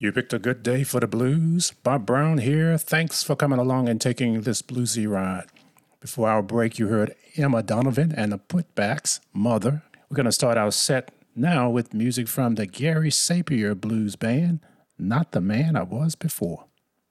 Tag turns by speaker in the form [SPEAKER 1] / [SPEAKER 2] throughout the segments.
[SPEAKER 1] You picked a good day for the blues. Bob Brown here. Thanks for coming along and taking this bluesy ride. Before our break, you heard Emma Donovan and the Putbacks, Mother. We're going to start our set now with music from the Gary Sapir Blues Band, Not the Man I Was Before.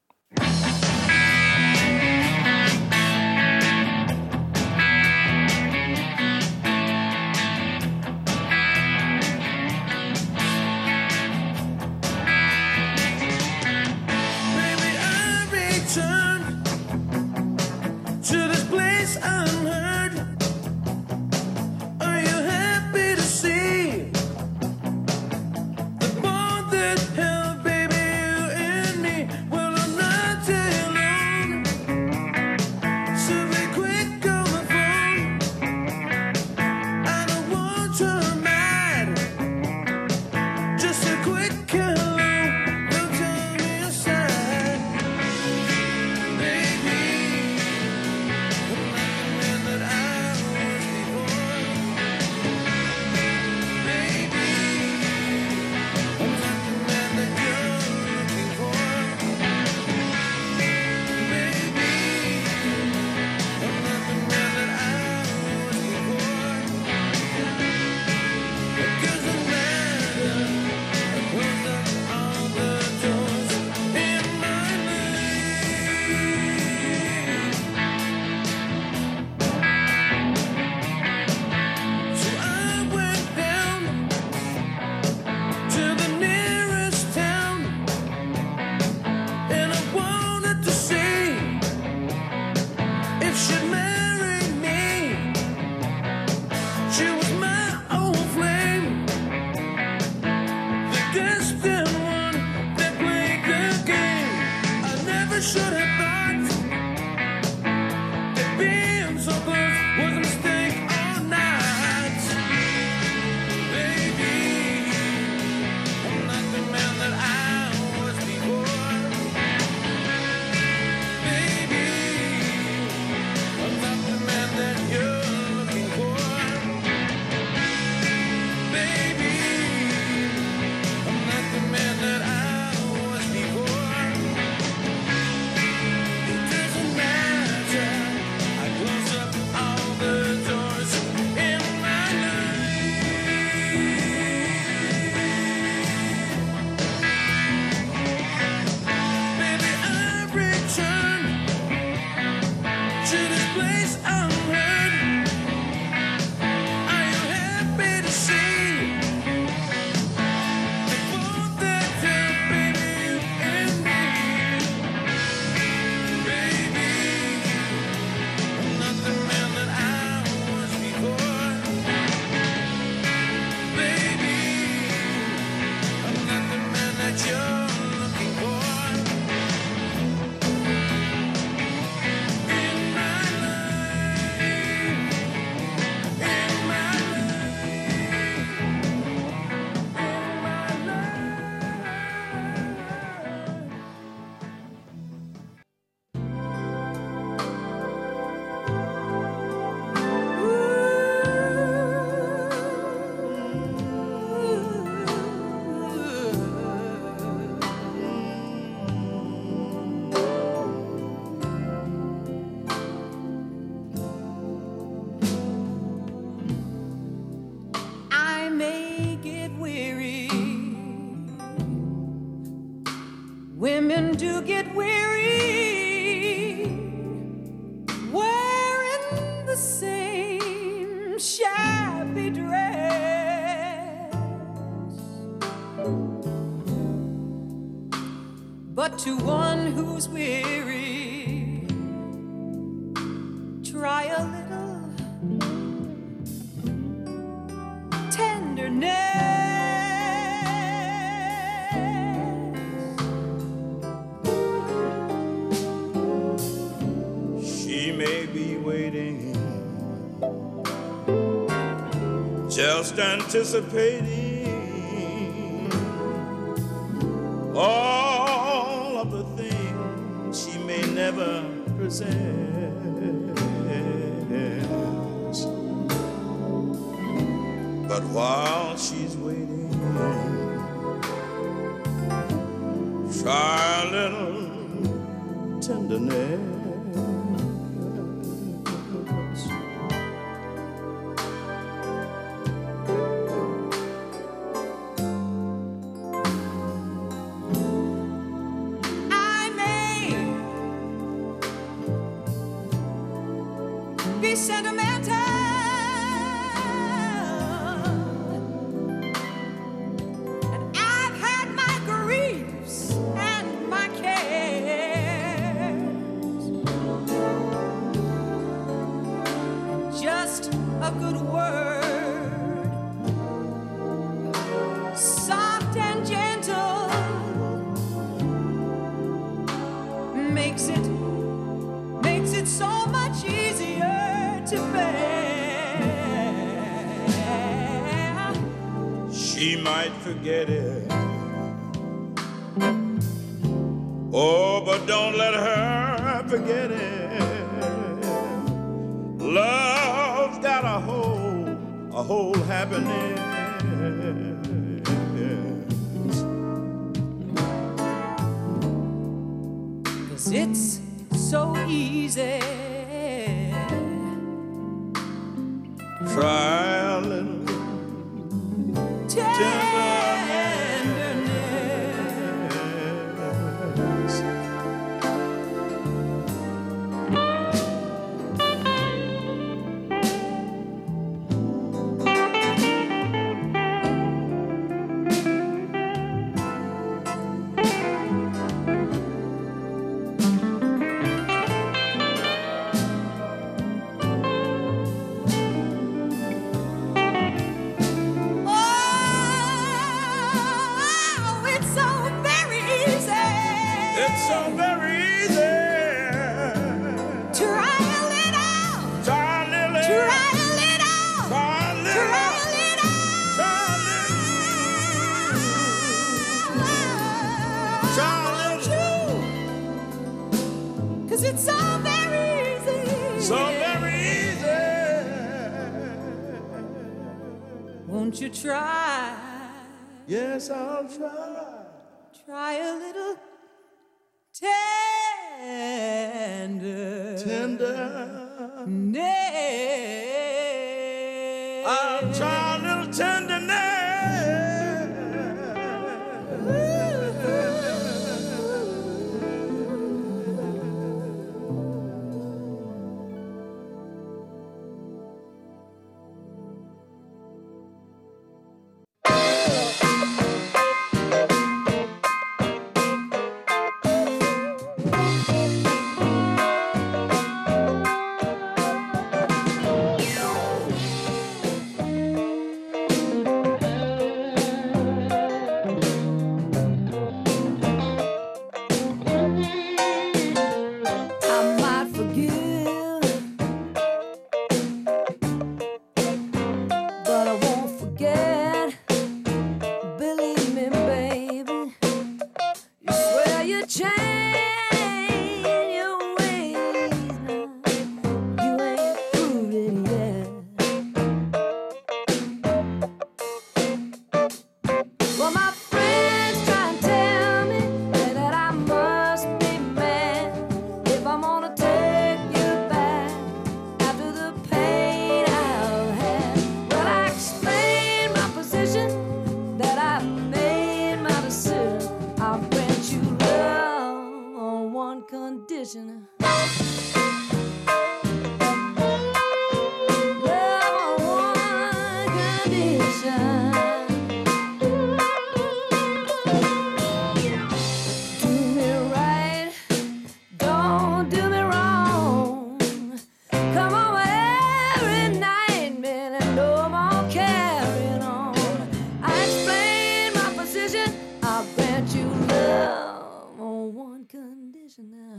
[SPEAKER 2] Women do get weary wearing the same shabby dress, but to one who's weary, try a little tenderness.
[SPEAKER 3] Just anticipating all of the things she may never possess. But while she's waiting, Try a little tenderness.
[SPEAKER 2] I may be sentimental, and I've had my griefs and my cares. Just a good word, soft and gentle, makes it so much easier to bear.
[SPEAKER 3] She might forget it. Oh, but don't let her forget it. Love's got a whole happiness.
[SPEAKER 2] 'Cause it's so easy.
[SPEAKER 3] Try a little
[SPEAKER 2] Tenderness. Oh, it's so very easy.
[SPEAKER 3] It's so very easy.
[SPEAKER 2] Try a little.
[SPEAKER 3] Try a little.
[SPEAKER 2] Try a little.
[SPEAKER 3] Try a little.
[SPEAKER 2] Try a little.
[SPEAKER 3] Try a little.
[SPEAKER 2] 'Cause it's so very easy.
[SPEAKER 3] So very easy.
[SPEAKER 2] Won't you try?
[SPEAKER 3] Yes, I'll try.
[SPEAKER 2] Try a little
[SPEAKER 3] Tender.
[SPEAKER 2] tenderness.
[SPEAKER 3] I'll try a little tenderness.
[SPEAKER 2] I might forgive, but I won't forget. Believe me, baby, you swear you change your ways now. You ain't proved it yet. Well, my friends try and tell me that I must be mad if I'm gonna take you back after the pain I've had. Well, I explain my position, that I've made my decision. I'll grant you love on one condition. Love on one condition. Do me right, don't do me wrong. Come over every night, man, and no more carrying on. I explain my position, I'll grant you love on one condition now.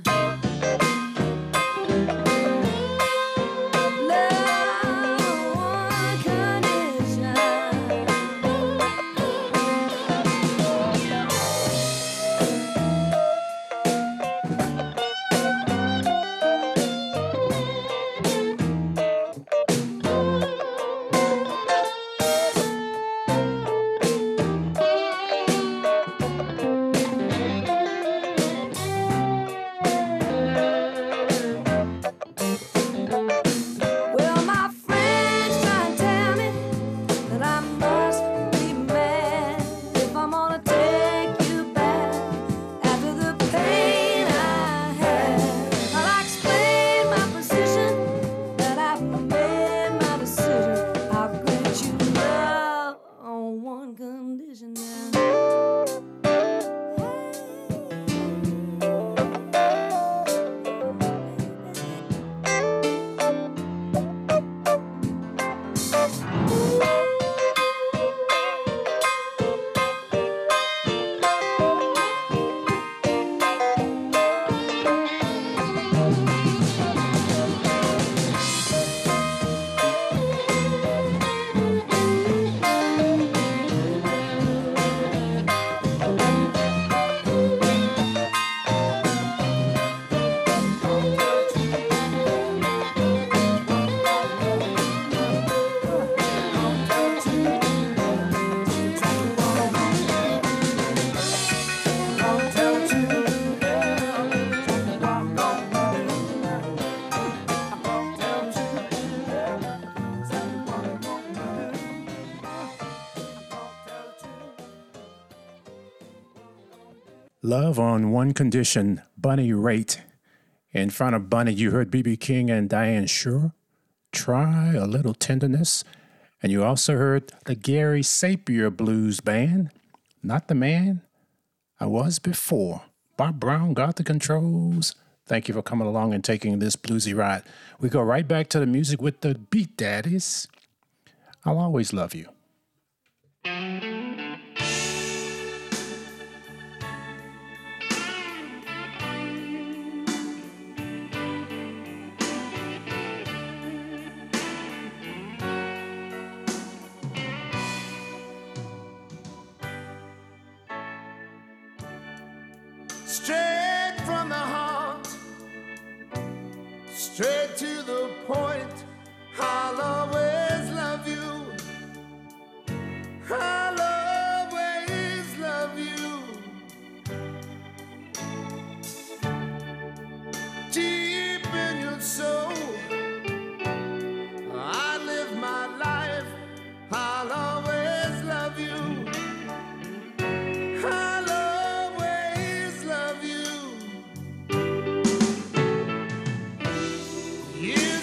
[SPEAKER 1] Love on One Condition, Bunny Raitt. In front of Bunny, you heard B.B. King and Diane Shure. Try a Little Tenderness. And you also heard the Gary Sapir Blues Band, Not the Man I Was Before. Bob Brown got the controls. Thank you for coming along and taking this bluesy ride. We go right back to the music with the Beat Daddies. I'll Always Love You.
[SPEAKER 3] Straight from the heart, straight to the point. I'll always love you. I'll always love you. Deep in your soul, I live my life. I'll always love you. I'll always love you. You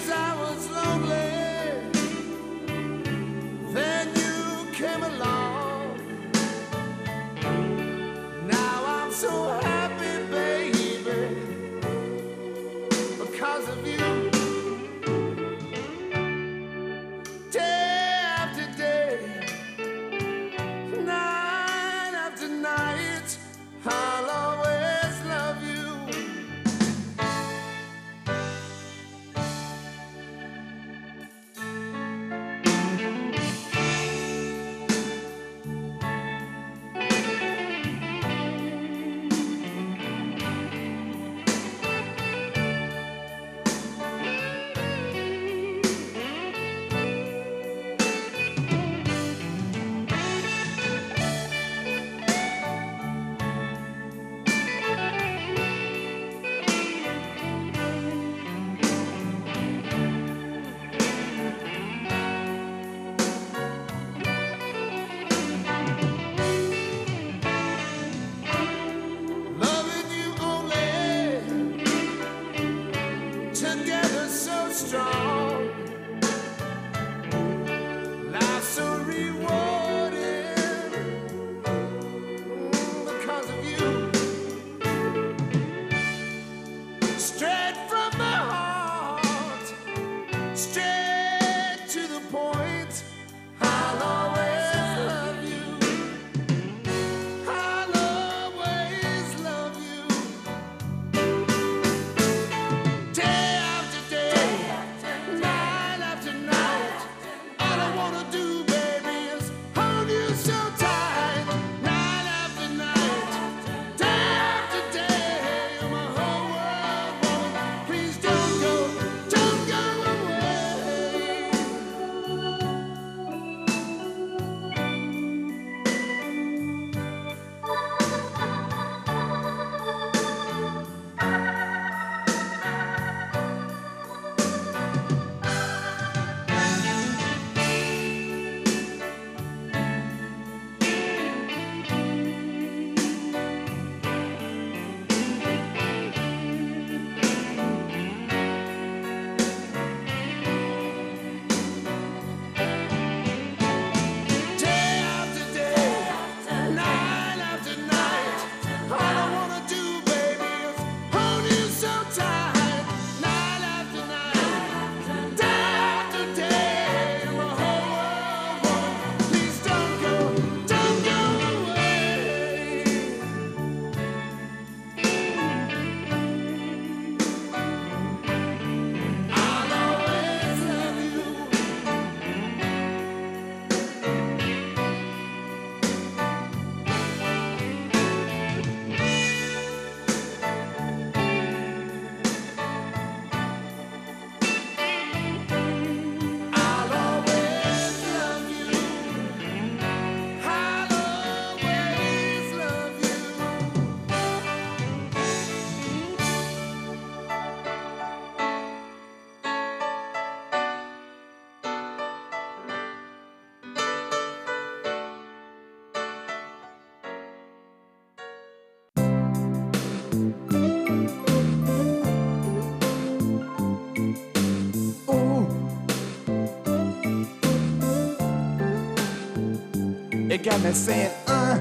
[SPEAKER 3] It got me saying,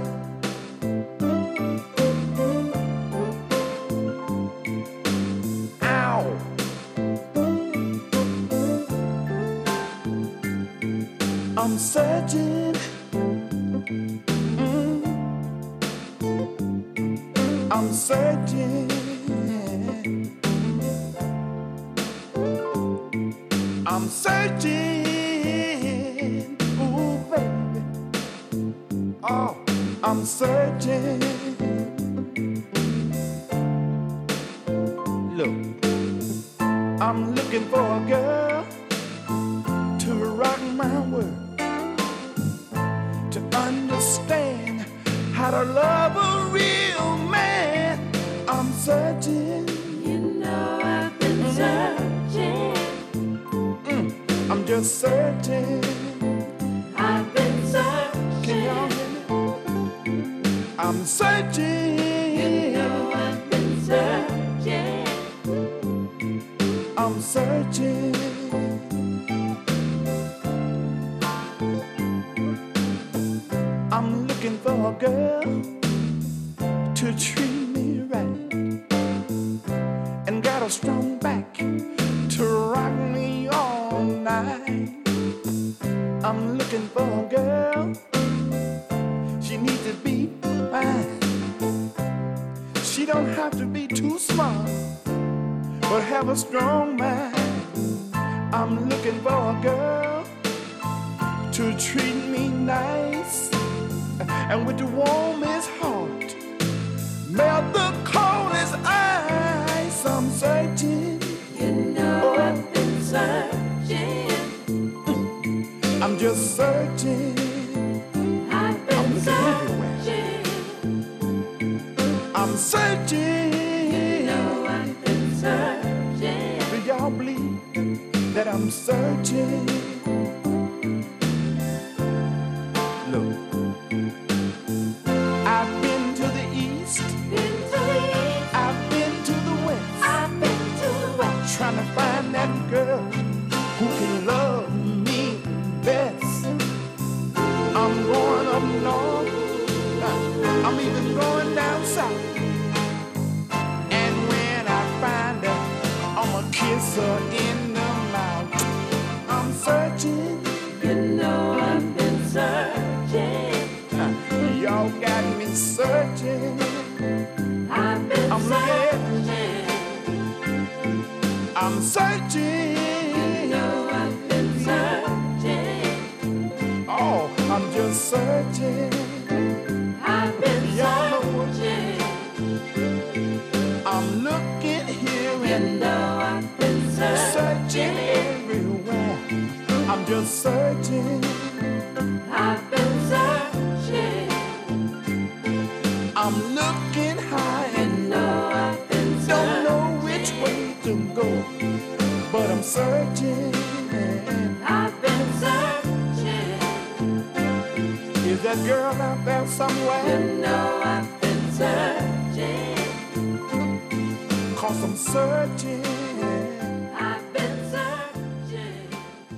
[SPEAKER 3] ow. I'm searching. I'm searching. I'm searching. Ooh, baby. Oh, I'm searching. Look, I'm looking for a girl to rock my world, to understand how to love a real man. I'm searching.
[SPEAKER 2] You know I've been searching.
[SPEAKER 3] I'm just searching.
[SPEAKER 2] I've been searching.
[SPEAKER 3] Can y'all hear me? I'm searching.
[SPEAKER 2] You know I've been searching.
[SPEAKER 3] I'm searching. I'm looking for a girl to treat me right and got a strong back to rock me all night. I'm looking for a girl. She needs to be fine. She don't have to be too smart, but have a strong mind. I'm looking for a girl to treat me nice and with the warmest heart melt the coldest ice. I'm searching.
[SPEAKER 2] You know I've been searching.
[SPEAKER 3] I'm just searching.
[SPEAKER 2] I've been
[SPEAKER 3] looking everywhere.
[SPEAKER 2] searching.
[SPEAKER 3] I'm searching.
[SPEAKER 2] You know I've been searching.
[SPEAKER 3] Do y'all believe that I'm searching? Look, I've been to the east,
[SPEAKER 2] Been to the east.
[SPEAKER 3] I've been to the west,
[SPEAKER 2] I've been to the west.
[SPEAKER 3] trying to find that girl who can love me best. I'm going up north, I'm even going down south. And when I find her, I'ma kiss her in the mouth. I'm searching.
[SPEAKER 2] You know I've been searching.
[SPEAKER 3] Y'all got me searching.
[SPEAKER 2] I've been
[SPEAKER 3] I'm looking.
[SPEAKER 2] searching.
[SPEAKER 3] I'm searching.
[SPEAKER 2] You know I've been searching.
[SPEAKER 3] Oh, I'm just searching.
[SPEAKER 2] I've been
[SPEAKER 3] Y'all know what-
[SPEAKER 2] searching.
[SPEAKER 3] I'm looking here
[SPEAKER 2] You
[SPEAKER 3] and
[SPEAKER 2] know I've been
[SPEAKER 3] searching
[SPEAKER 2] searching.
[SPEAKER 3] everywhere. I'm just searching.
[SPEAKER 2] I've been searching.
[SPEAKER 3] I'm looking high
[SPEAKER 2] You
[SPEAKER 3] and
[SPEAKER 2] know I've been
[SPEAKER 3] don't know
[SPEAKER 2] searching.
[SPEAKER 3] which way to go, but I'm searching.
[SPEAKER 2] I've been searching.
[SPEAKER 3] Is that girl out there
[SPEAKER 2] You
[SPEAKER 3] somewhere?
[SPEAKER 2] know I've been searching.
[SPEAKER 3] 'Cause I'm searching.
[SPEAKER 2] I've been searching.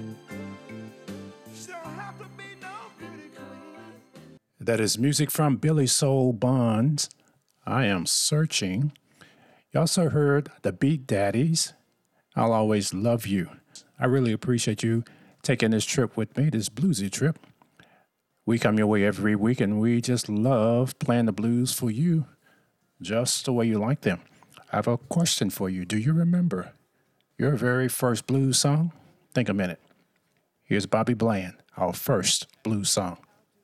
[SPEAKER 3] She don't have to be no beauty queen.
[SPEAKER 1] That is music from Billy Soul Bonds. I am searching. You also heard the Beat Daddies. I'll always love you. I really appreciate you taking this trip with me, this bluesy trip. We come your way every week and we just love playing the blues for you just the way you like them. I have a question for you. Do you remember your very first blues song? Think a minute. Here's Bobby Bland, our first blues song.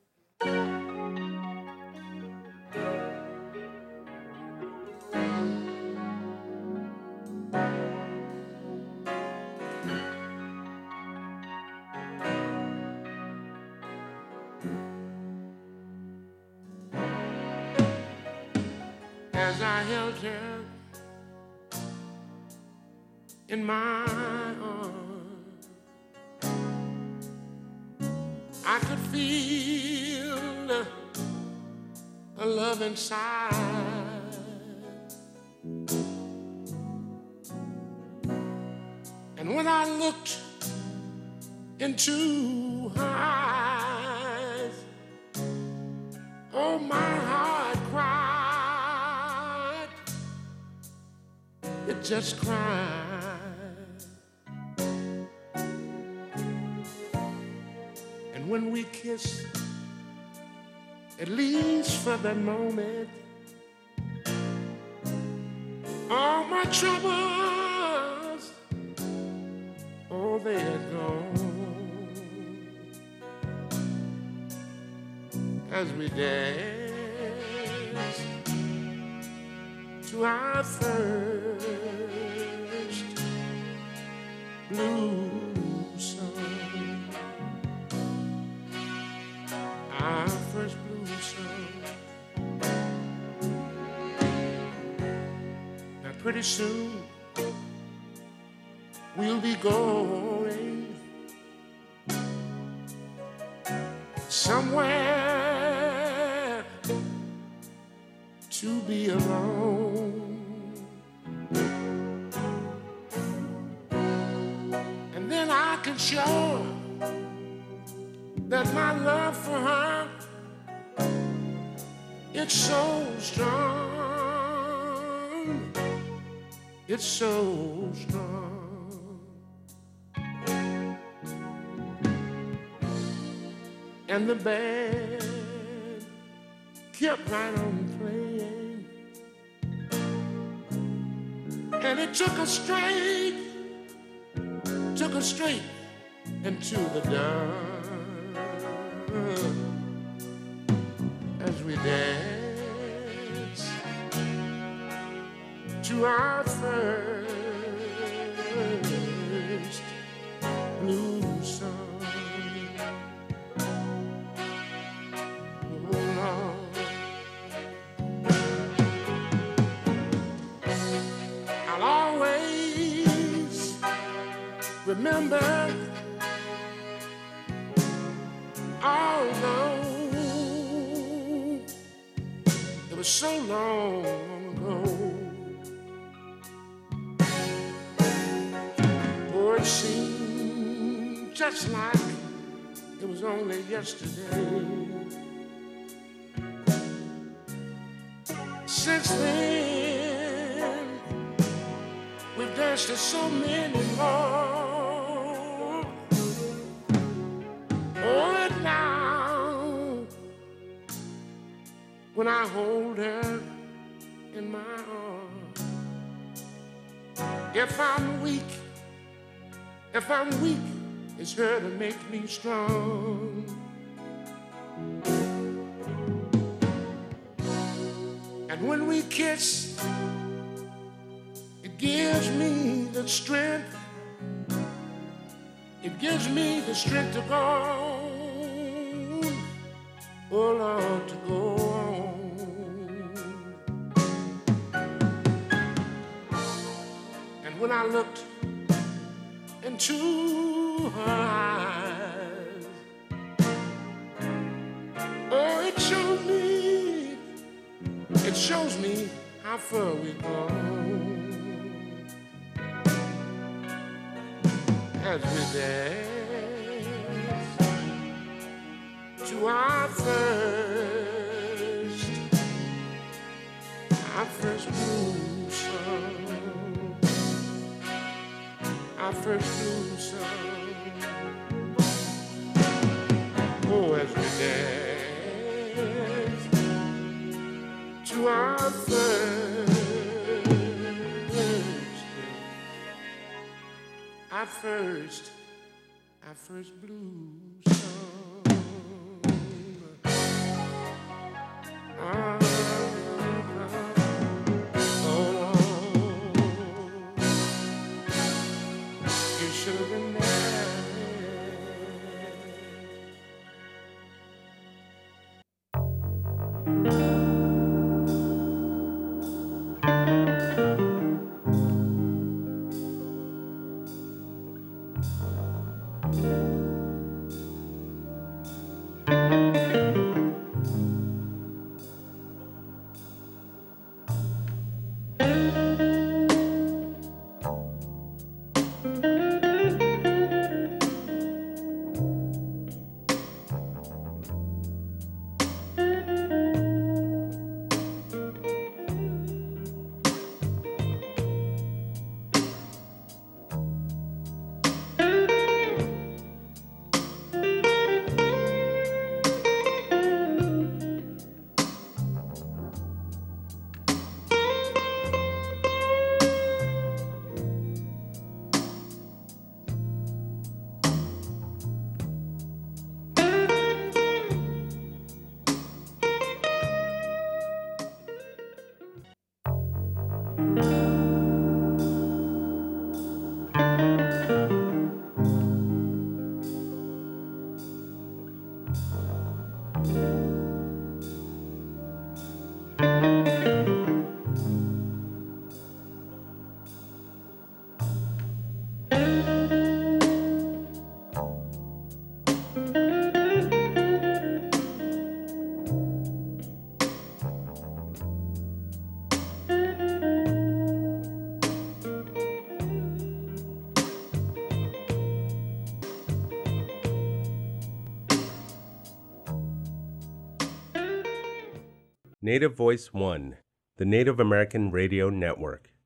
[SPEAKER 4] As I held her in my arms, I could feel a love inside. And when I looked into her eyes, it just cries. And when we kiss, at least for that moment, all my troubles, oh, they are gone. As we dance to our first blues song, our first blues song. Now pretty soon we'll be going somewhere to be alone. And then I can show that my love for her, it's so strong. It's so strong. And the band kept right on playing, and it took us straight into the dark as we dance to our first blues song. Oh Lord, I'll always remember, although it was so long ago. Oh, it seemed just like it was only yesterday. Since then, we've danced to so many more. Oh, and now, when I hold her in my arms, if I'm weak, it's her to make me strong. And when we kiss, it gives me the strength. It gives me the strength to go on. Oh Lord, to go on. And when I looked into her eyes, oh, it shows me how far we've gone as we dance to our first blues song, our first blues song. Oh, as we dance to our first blues song. Oh, you should have been there.
[SPEAKER 5] Native Voice One, the Native American Radio Network.